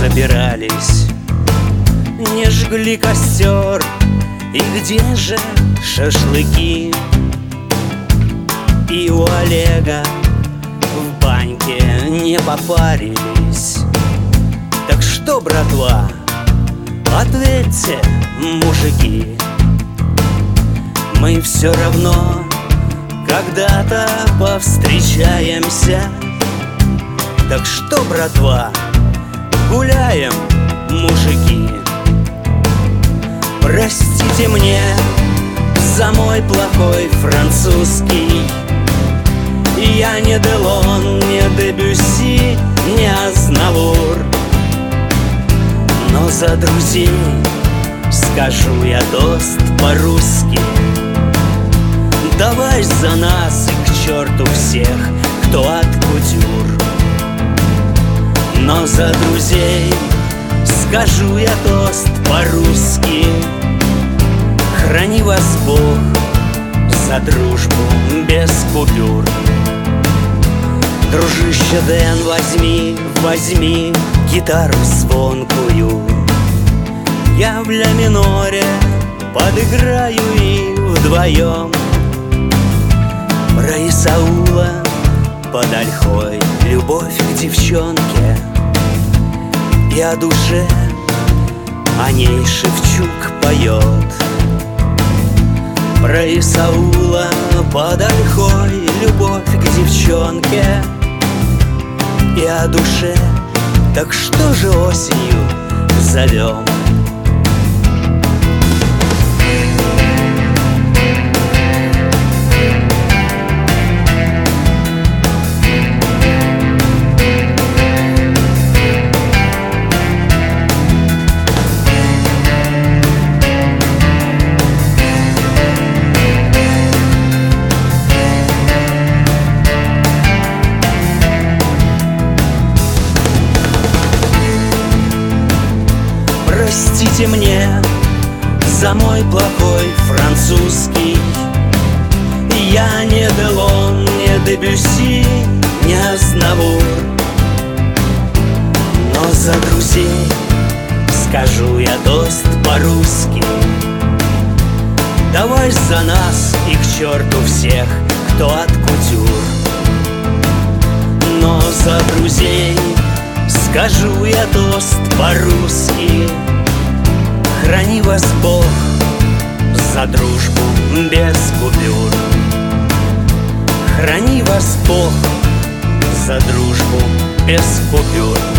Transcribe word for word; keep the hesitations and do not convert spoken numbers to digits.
собирались, не жгли костер, и где же шашлыки? И у Олега в баньке не попарились. Так что, братва, ответьте, мужики, мы все равно когда-то повстречаемся. Так что, братва, гуляем, мужики. Простите мне за мой плохой французский. Я не Делон, не Дебюсси, не Азнавур, но за друзей скажу я тост по-русски. Давай за нас и к черту всех, кто от кутюр. Но за друзей скажу я тост по-русски. Храни вас Бог за дружбу без купюр. Дружище Дэн, возьми, возьми гитару звонкую. Я в ля миноре подыграю и вдвоем про Исаула под ольхой любовь к девчонке. И о душе о ней Шевчук поет. Про Исаула под ольхой любовь к девчонке. И о душе, так что же осенью зовем? Простите мне за мой плохой французский. Я не Делон, не Дебюсси, не Азнавур, но за друзей скажу я тост по-русски. Давай за нас и к черту всех, кто от кутюр. Но за друзей скажу я тост по-русски. Храни вас Бог за дружбу без купюр. Храни вас Бог за дружбу без купюр.